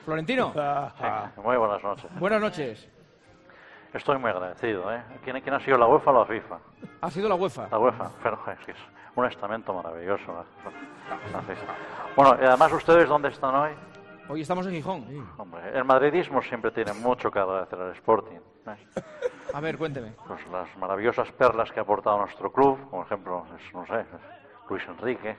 Florentino. Sí, muy buenas noches. Buenas noches. Estoy muy agradecido, ¿eh? ¿Quién ha sido, la UEFA o la FIFA? Ha sido la UEFA. La UEFA, pero es que es un estamento maravilloso. La FIFA. Bueno, y además, ¿ustedes dónde están hoy? Hoy estamos en Gijón. Sí. Hombre, el madridismo siempre tiene mucho que agradecer al Sporting, ¿eh? A ver, cuénteme. Pues las maravillosas perlas que ha aportado nuestro club, como ejemplo, no sé, Luis Enrique.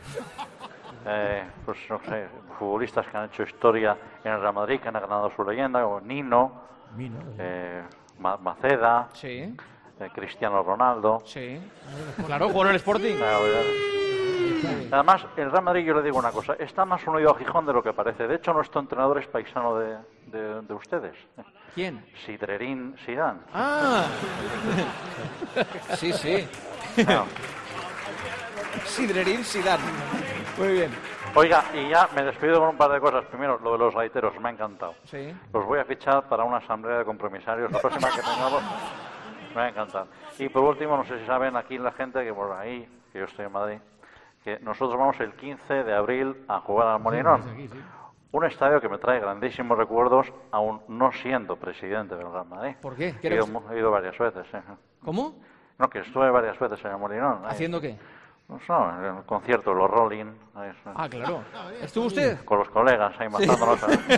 Pues no sé, futbolistas que han hecho historia en el Real Madrid, que han ganado su leyenda, como Nino, Maceda, sí. Cristiano Ronaldo. Sí, claro, jugó en el Sporting. Además, el Real Madrid, yo le digo una cosa, está más unido a Gijón de lo que parece. De hecho, nuestro entrenador es paisano de ustedes. ¿Quién? Sidrerín Zidane. Ah, sí, sí. Claro. Sidrerín Zidane. Muy bien. Oiga, y ya me despido con un par de cosas. Primero, lo de los gaiteros, me ha encantado. Sí. Los voy a fichar para una asamblea de compromisarios. La próxima que tengamos, me va a encantar. Y por último, no sé si saben aquí la gente que por ahí, que yo estoy en Madrid, que nosotros vamos el 15 de abril a jugar al Molinón. Un estadio que me trae grandísimos recuerdos, aún no siendo presidente del Real Madrid. ¿Por qué? He ido varias veces. ¿Cómo? No, que estuve varias veces en el Molinón. ¿Haciendo qué? No, en el concierto, los Rolling. Ah, claro. ¿Estuvo usted? Con los colegas, ahí matándonos.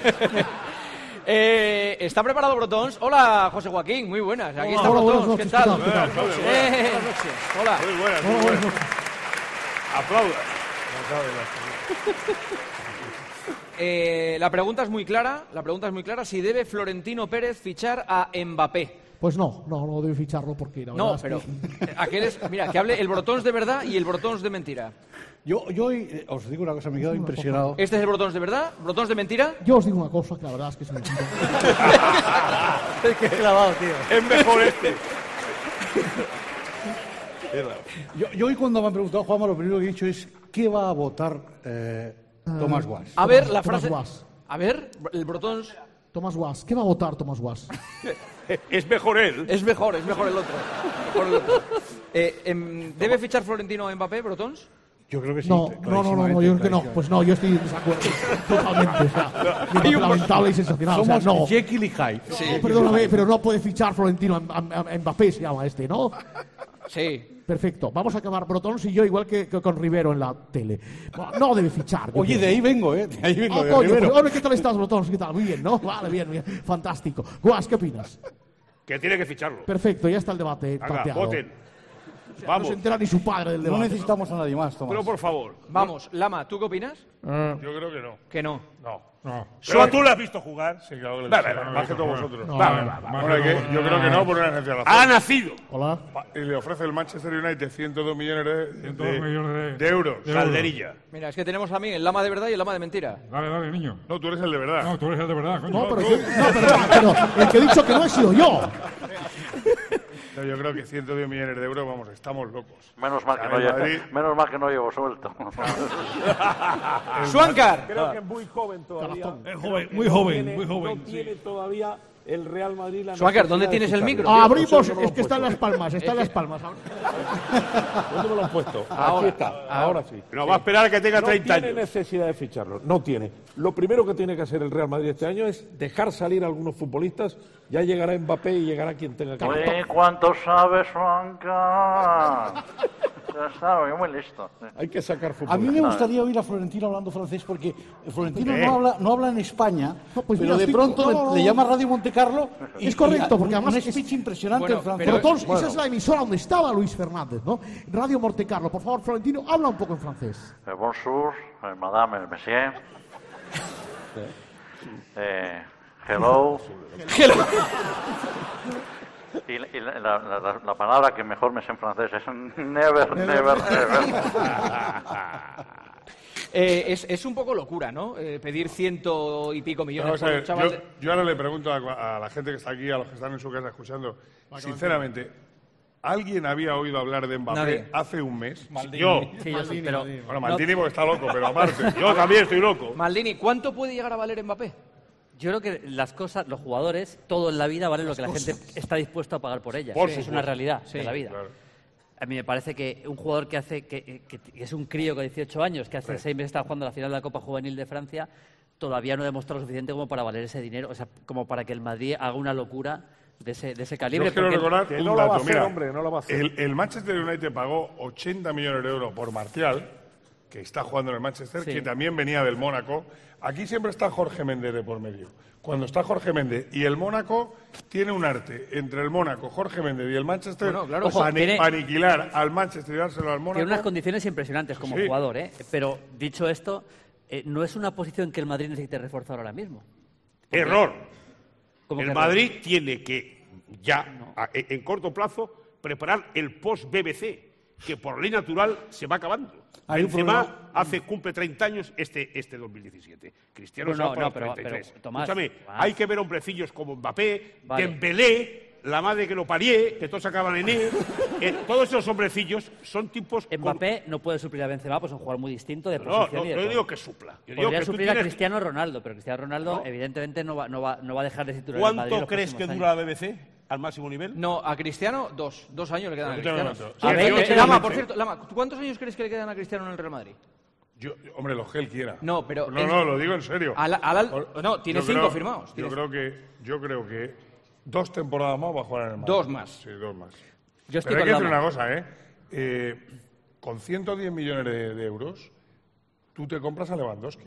¿Está preparado Brotons? Hola, José Joaquín, muy buenas. Aquí está Hola, Brotons, buenas ¿qué noches, tal? ¿qué tal? Buenas noches. Hola. Muy buenas, muy buenas. Aplauda. La pregunta es muy clara. Si debe Florentino Pérez fichar a Mbappé. Pues no debe ficharlo porque la No, verdad pero es aquel es, mira, que hable el Brotons de verdad y el Brotons de mentira. Yo hoy os digo una cosa, me he quedado impresionado. Este es el Brotons de verdad, Brotons de mentira. Yo os digo una cosa que la verdad es que es mentira. Es que clavado, tío. Es mejor este. Yo hoy cuando me han preguntado, Juanma, lo primero que he dicho es ¿qué va a votar Tomás Guas? A ver, la Tomás frase. Guas. A ver, el Brotons. Tomás Guas. ¿Qué va a votar Tomás Guas? Es mejor él. Es mejor el otro. ¿Debe fichar Florentino a Mbappé, Brotons? Yo creo que sí. No, yo creo que no. Pues no, yo estoy en desacuerdo. Totalmente. O sea, lamentable y sensacional. Somos o sea, no. Jekyll y Hyde. Sí. Perdóname, pero no puede fichar Florentino a Mbappé, se llama este, ¿no? Sí. Perfecto. Vamos a acabar Brotons y yo igual que con Rivero en la tele. No debe fichar. Oye, de ahí vengo, ¿eh? De ahí vengo, de coño, Rivero. pues, hombre, ¿qué tal estás, Brotons? ¿Qué tal? Muy bien, ¿no? Vale, bien. Fantástico. Guas, ¿qué opinas? Que tiene que ficharlo. Perfecto, ya está el debate Venga, planteado. voten. No Vamos. se entera ni su padre del No debate. necesitamos a nadie más, Tomás. Pero por favor. Vamos, Lama, ¿tú qué opinas? Yo creo que no. Que no. No. Pero ¿Tú lo has visto jugar? Sí, claro que Más que todos vosotros. Yo creo que no, por una sencilla razón. Ha nacido. Hola. Y le ofrece el Manchester United 102 millones millones de euros. Calderilla. Mira, es que tenemos a mí el Lama de verdad y el Lama de mentira. Dale, niño. No, tú eres el de verdad. No, tú eres el de verdad, coño. No, pero el que he dicho que no he sido yo. No, yo creo que 110 millones de euros, vamos, estamos locos. Menos mal que no llevo suelto. Suáncar. Creo que es muy joven todavía. Muy joven. No tiene todavía el Real Madrid la Suáncar, ¿dónde necesidad tienes de el ficharlo. micro? Abrimos, No me lo es que está en Las Palmas, ¿Dónde me lo han puesto? Aquí está, ahora sí. No, va a esperar a que tenga 30 No tiene años. necesidad de ficharlo, no tiene. Lo primero que tiene que hacer el Real Madrid este año es dejar salir a algunos futbolistas. Ya llegará Mbappé y llegará quien tenga que llegar. Oye, ¿cuánto sabes, Juanca? Ya está, muy listo. Hay que sacar A futbolistas. mí me gustaría oír a Florentino hablando francés porque Florentino no habla en España, No, pues pero mira, de pronto no. le llama Radio Monte Carlo y Es correcto, porque un además speech impresionante Bueno, en francés. pero- Brotons, esa es la emisora donde estaba Luis Fernández, ¿no? Radio Monte Carlo. Por favor, Florentino, habla un poco en francés. Bonjour, madame, el monsieur. Hello. Y la palabra que mejor me sé en francés es never. Es un poco locura, ¿no? Pedir 100 y pico millones Vamos a por un ver, chaval. yo ahora le pregunto a la gente que está aquí, a los que están en su casa escuchando, sinceramente, ¿alguien había oído hablar de Mbappé Nadie. hace un mes? Yo. Sí, yo sí, pero Bueno, Maldini porque está loco, pero aparte, yo también estoy loco. Maldini, ¿cuánto puede llegar a valer Mbappé? yo creo que las cosas, los jugadores, todo en la vida vale lo que la gente está dispuesto a pagar por ellas. Por Es supuesto. una realidad Sí, de la vida. claro. A mí me parece que un jugador que es un crío con 18 años, que hace 6 meses está jugando la final de la Copa Juvenil de Francia, todavía no ha demostrado lo suficiente como para valer ese dinero, o sea, como para que el Madrid haga una locura de ese calibre. Yo quiero recordar que un no lo va a dato. hacer, Mira, hombre, no lo va a hacer. El Manchester United pagó 80 millones de euros por Martial, que está jugando en el Manchester, Sí. que también venía del Mónaco. Aquí siempre está Jorge Méndez de por medio. Cuando está Jorge Méndez y el Mónaco, tiene un arte entre el Mónaco, Jorge Méndez y el Manchester Bueno, claro, ojo, tiene- para aniquilar al Manchester y dárselo al Mónaco. Tiene unas condiciones impresionantes como Sí. jugador, ¿eh? Pero dicho esto, no es una posición que el Madrid necesite reforzar ahora mismo. Error. ¿Cómo El que Madrid tiene que ya, en corto plazo, preparar el post-BBC, que por ley natural se va acabando. Hay un Benzema problema. cumple 30 años este 2017. Cristiano Bueno, se va por no, los pero, 33. Tomás, Escúchame, Tomás. hay que ver hombrecillos como Mbappé, Vale. Dembélé, la madre que lo parié, que todos acaban en él. Todos esos hombrecillos son tipos... Mbappé no puede suplir a Benzema, pues es un jugador muy distinto de No, posición no, y de no todo. digo que supla. Yo digo Podría que tú suplir a tienes- Cristiano Ronaldo, pero Cristiano Ronaldo evidentemente no va a dejar de titular en el Madrid ¿Cuánto los crees que próximos dura años. la BBC al máximo nivel? No, a Cristiano, 2 años le quedan a Yo te lo Cristiano. noto. A ver, Sí, Lama, por cierto, Lama, ¿tú ¿cuántos años crees que le quedan a Cristiano en el Real Madrid? Hombre, los que él quiera. No, pero No, lo digo en serio. No, tiene Yo 5 creo- firmados. Yo creo que 2 temporadas más va a jugar en el Madrid. 2 más. Sí, 2 más. Yo estoy Pero hay que con decir Lama. una cosa, con 110 millones de euros, tú te compras a Lewandowski,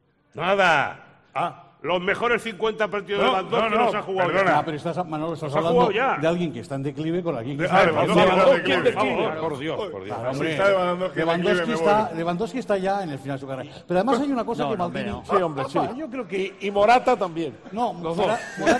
Nada. Ah, Los mejores 50 partidos de No, Lewandowski no, no, los ha jugado perdona. ya. Ah, pero Manolo, estás Los ha hablando jugado ya. de alguien que está en declive con alguien que Ah, está Lewandowski está en declive. Por Dios, por Dios. Claro, hombre, Si está Lewandowski en declive, me voy. Lewandowski está ya en el final de su carrera. Pero además hay una cosa No, que no, Maldini... hombre, Sí, hombre, sí. Yo creo que... Y Morata también. No, Los dos.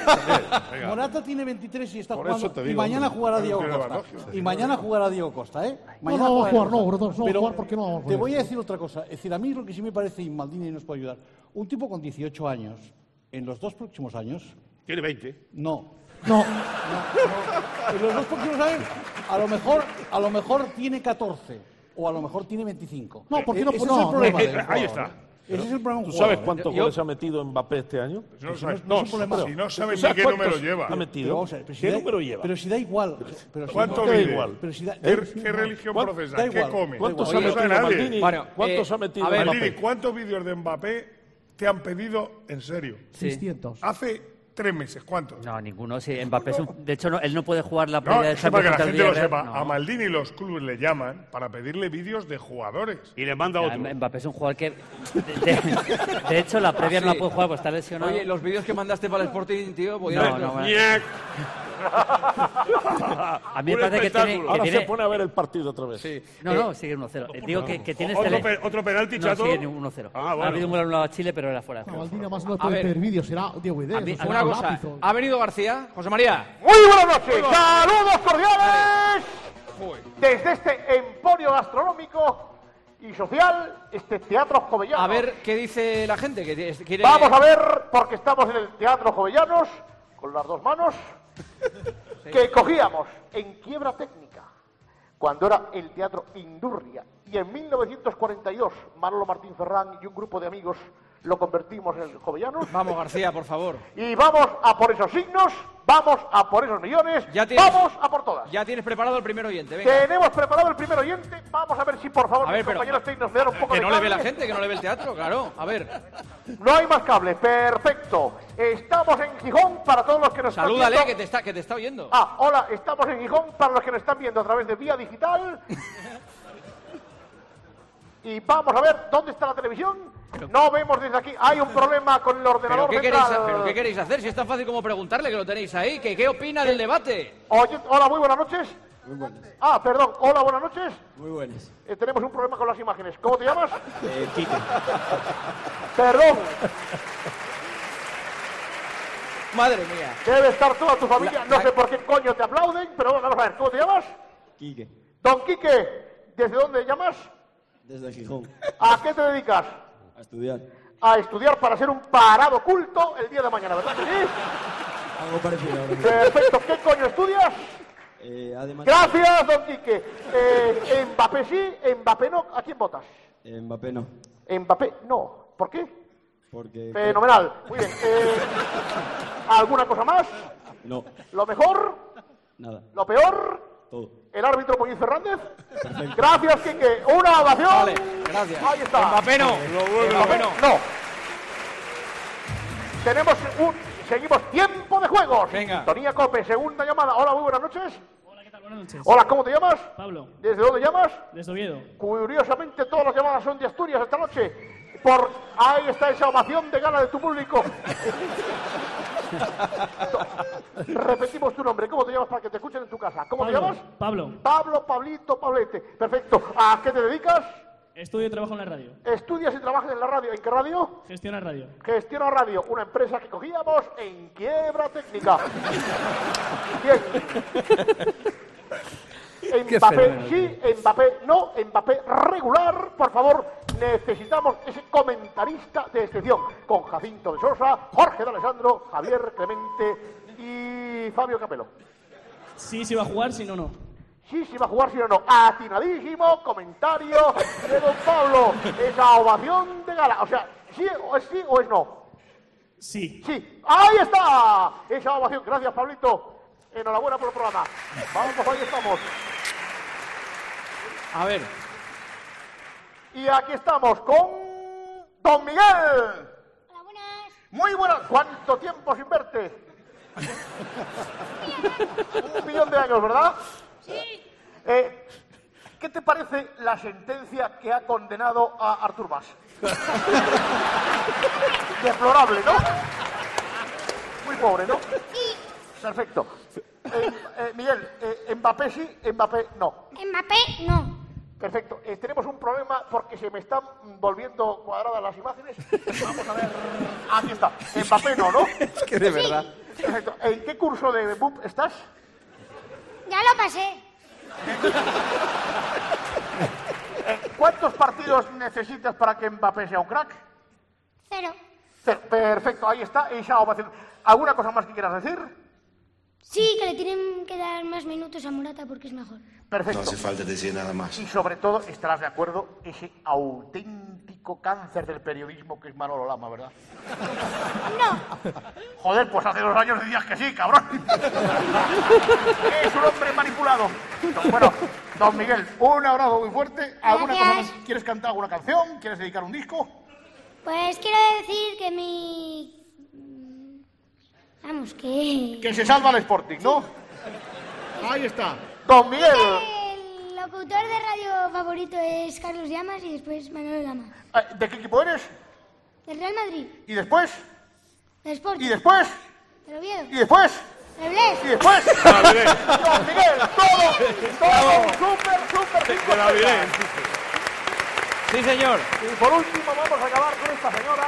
Morata tiene 23 y está Por jugando. eso te Y digo, mañana hombre. jugará Pero Diego tiene Costa. Lewandowski. Y mañana jugará Diego Costa, ¿eh? No va a jugar, Diego no, Costa. Brotos, no va a Pero jugar porque no va a te jugar. voy a decir otra cosa. Es decir, a mí lo que sí me parece, y Maldini nos puede ayudar, un tipo con 18 años, en los 2 próximos años, Tiene 20. no. No, En los 2 próximos años, a lo mejor tiene 14. O a lo mejor tiene 25. No, ¿por qué no? Ese No, es el problema no, del ahí jugador, está. ¿eh? Ese es el problema de un ¿Tú sabes jugador. cuántos goles ha metido Mbappé este año? Si no sabes, no es un problema. si no sabes ¿Tú ni qué sabes número cuántos lleva. ha Pero metido? vamos a ver, pero si ¿Qué da- número lleva? Pero si da igual. Pero si ¿Cuánto da mide? igual. Pero si da, ¿Qué religión ¿Cuánto- profesa? da ¿Qué igual. come? ¿Cuántos No ha lo sabe metido nadie. Maldini? Bueno, ¿Cuántos ha metido a ver, Maldini, Mbappé? ¿cuántos vídeos de Mbappé te han pedido en serio? 600. Hace 3 meses, ¿cuántos? No, ninguno. Sí, Mbappé de hecho, él no puede jugar la No, previa de es que para que la Champions gente lo contra el sepa, Villarreal, a no. Maldini los clubes le llaman para pedirle vídeos de jugadores. Y le manda Ya, otro. Mbappé es un jugador que... De hecho, la previa no la puede jugar porque está lesionado. Oye, los vídeos que mandaste para el Sporting, tío, podían No, verlos. no, bueno. ¡Ñac! A mí me Un parece que tiene... espectáculo. que Ahora tiene- se pone a ver el partido otra vez. No, sigue 1-0. Digo que tiene ¿Otro penalti, No, Chato? sigue 1-0. Ah, Ha bueno. habido un gol anulado a Chile, pero era fuera. no, Maldini además no A puede ver. pedir vídeos, será Diego Ideas. A mí- o será Una un cosa, lápiz o- ha venido García. José María. Muy buenas noches, saludos cordiales desde este emporio gastronómico y social, este Teatro Jovellanos. A ver qué dice la gente. Que quiere... Vamos a ver, porque estamos en el Teatro Jovellanos, con las 2 manos, que cogíamos en quiebra técnica, cuando era el Teatro Indurria, y en 1942 Manolo Martín Ferrán y un grupo de amigos lo convertimos en el Jovellanos. Vamos, García, por favor. Y vamos a por esos signos, vamos a por esos millones, Ya tienes- vamos a por todas. Ya tienes preparado el primer oyente, venga. Tenemos preparado el primer oyente. Vamos a ver si por favor A ver, mis pero- compañeros técnicos me dan un poco Que de no le ve la cable. gente, que no le ve el teatro, claro. A ver, No hay más cable, perfecto. Estamos en Gijón para todos los que nos salúdale, están que viendo. te está oyendo. Ah, hola, estamos en Gijón para los que nos están viendo a través de vía digital. Y vamos a ver dónde está la televisión. No vemos desde aquí. Hay un problema con el ¿Pero ordenador qué, queréis, central. pero ¿qué queréis hacer? Si es tan fácil como preguntarle, que lo tenéis ahí. Que, ¿qué opina del debate? Oye, hola, muy buenas noches. Muy buenas. Ah, perdón, hola, buenas noches. Muy buenas. Tenemos un problema con las imágenes. ¿Cómo te llamas? Quique. Perdón, Madre mía. debe estar toda tu familia. No sé por qué coño te aplauden, pero vamos a ver, ¿cómo te llamas? Quique. Don Quique, ¿desde dónde llamas? Desde Gijón. ¿A qué te dedicas? A estudiar. A estudiar para ser un parado culto el día de mañana, ¿verdad que sí? Algo parecido ahora mismo. Perfecto, ¿qué coño estudias? Además, Gracias, don Quique. Mbappé sí, Mbappé no. ¿A quién votas? Mbappé no. Mbappé no. ¿Por qué? Porque... Fenomenal. Muy bien. ¿Alguna cosa más? No. ¿Lo mejor? Nada. ¿Lo peor? Todo. ¿El árbitro Muñiz Fernández? Gracias, Quique. Una ovación. Vale, gracias. Ahí está. Mbappé no. Mbappé no. No. Seguimos tiempo de juegos. Venga. Sintonía Cope, segunda llamada. Hola, muy buenas noches. Hola, ¿qué tal? Buenas noches. Hola, ¿cómo te llamas? Pablo. ¿Desde dónde llamas? Desde Oviedo. Curiosamente, todas las llamadas son de Asturias esta noche. Ahí está esa ovación de gala de tu público. Repetimos tu nombre. ¿Cómo te llamas para que te escuchen en tu casa? ¿Cómo Pablo. te llamas? Pablo. Pablo, Pablito, Pablete. Perfecto. ¿A qué te dedicas? Estudio y trabajo en la radio. ¿Estudias y trabajas en la radio? ¿En qué radio? Gestiona radio. Gestiona Radio, una empresa que cogíamos en quiebra técnica. Bien. Mbappé sí, Mbappé no, Mbappé regular. Por favor, necesitamos ese comentarista de excepción. Con Jacinto de Sosa, Jorge de Alessandro, Javier Clemente y Fabio Capello. Sí, si va a jugar, si no, no. Sí, si va a jugar, si no. Atinadísimo comentario de don Pablo. Esa ovación de gala. O sea, sí o es no. Sí. Sí. ¡Ahí está! Esa ovación. Gracias, Pablito. Enhorabuena por el programa. Vamos, ahí estamos. A ver. Y aquí estamos con don Miguel. Hola, buenas. Muy buenas. ¿Cuánto tiempo sin verte? 1.000.000 de años, ¿verdad? Sí. ¿Qué te parece la sentencia que ha condenado a Artur Mas? Deplorable, ¿no? Muy pobre, ¿no? Sí. Perfecto. Miguel, Mbappé sí, Mbappé no. Mbappé, no. Perfecto. Tenemos un problema porque se me están volviendo cuadradas las imágenes. Vamos a ver. Aquí está. Mbappé no, ¿no? Es que de verdad. Perfecto. ¿En qué curso de BUP estás? Ya lo pasé. ¿Cuántos partidos necesitas para que Mbappé sea un crack? 0. Perfecto, ahí está. Esa ovación. ¿Alguna cosa más que quieras decir? Sí, que le tienen que dar más minutos a Morata porque es mejor. Perfecto. No hace falta decir nada más. Y sobre todo, estarás de acuerdo, ese auténtico cáncer del periodismo que es Manolo Lama, ¿verdad? No. Joder, pues hace 2 años decías que sí, cabrón. Es un hombre manipulado. Bueno, don Miguel, un abrazo muy fuerte. ¿Alguna cosa más? ¿Quieres cantar alguna canción? ¿Quieres dedicar un disco? Pues quiero decir que Vamos, que... Que se salva el Sporting, ¿no? Ahí está. Don Miguel. El locutor de radio favorito es Carlos Llamas y después Manolo Lama. ¿De qué equipo eres? Del Real Madrid. ¿Y después? Del Sporting. ¿Y después? Del Oviedo. ¿Y después? Del Bled. ¿Y después? Don Miguel, todo súper bien. Sí, señor. Y por último vamos a acabar con esta señora.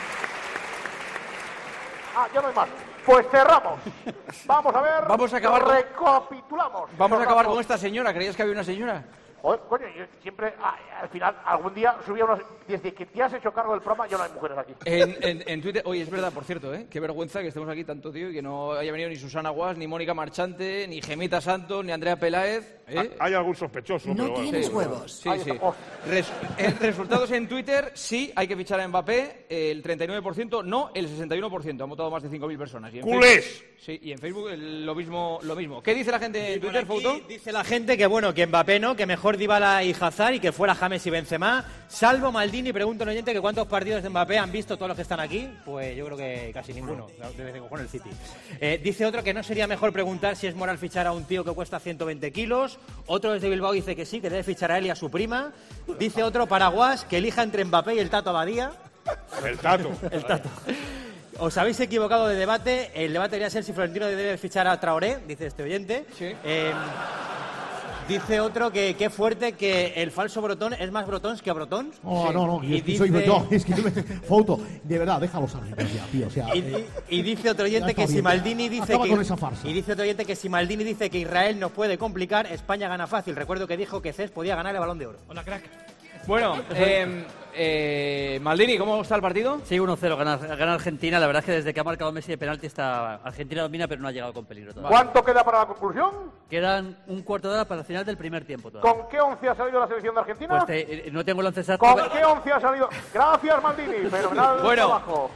Ya no hay más. Pues cerramos. Vamos a ver. Vamos a acabar recapitulamos. Vamos a acabar con esta señora. ¿Creías que había una señora? Joder, coño, yo siempre, al final, algún día subía unos... Desde que te has hecho cargo del programa, ya no hay mujeres aquí. En Twitter, oye, es verdad, por cierto, qué vergüenza que estemos aquí tanto tío y que no haya venido ni Susana Guas, ni Mónica Marchante, ni Gemita Santos, ni Andrea Peláez. Hay algún sospechoso. No pero bueno. tienes huevos. Sí, sí. Resultados en Twitter, sí, hay que fichar a Mbappé, el 39%, no, el 61%. Han votado más de 5.000 personas. Y en ¡Culés! Facebook, sí, y en Facebook lo mismo. ¿Qué dice la gente en Twitter, Fouto? Dice la gente que, bueno, que Mbappé no, que mejor Dybala y Hazard y que fuera James y Benzema. Salvo Maldini, pregunta un oyente que cuántos partidos de Mbappé han visto todos los que están aquí. Pues yo creo que casi ninguno, desde que con el City. Dice otro que no sería mejor preguntar si es moral fichar a un tío que cuesta 120 kilos. Otro desde Bilbao dice que sí, que debe fichar a él y a su prima. Dice otro Paraguas que elija entre Mbappé y el Tato Abadía. El Tato. El Tato. Os habéis equivocado de debate. El debate debería ser si Florentino debe fichar a Traoré, dice este oyente. Sí. Dice otro que qué fuerte que el falso Brotón es más Brotons que Brotons. Oh, Sí. no, Y es que dice- soy Brotón, es que Foto, de verdad, déjalos a ya, tío, o sea... Y dice otro oyente ya está que si bien, Maldini dice acaba que con esa farsa. y dice otro oyente que si Maldini dice que Israel nos puede complicar, España gana fácil. Recuerdo que dijo que Cés podía ganar el Balón de Oro. Hola, crack. Bueno, Maldini, ¿cómo está el partido? Sí, 1-0, gana Argentina. La verdad es que desde que ha marcado Messi de penalti Argentina domina, pero no ha llegado con peligro todavía. ¿Cuánto queda para la conclusión? Quedan un cuarto de hora para el final del primer tiempo todavía. ¿Con qué 11 ha salido la selección de Argentina? Pues no tengo el once exacto. ¿Con qué 11 ha salido? Gracias, Maldini. Fenomenal Bueno. trabajo.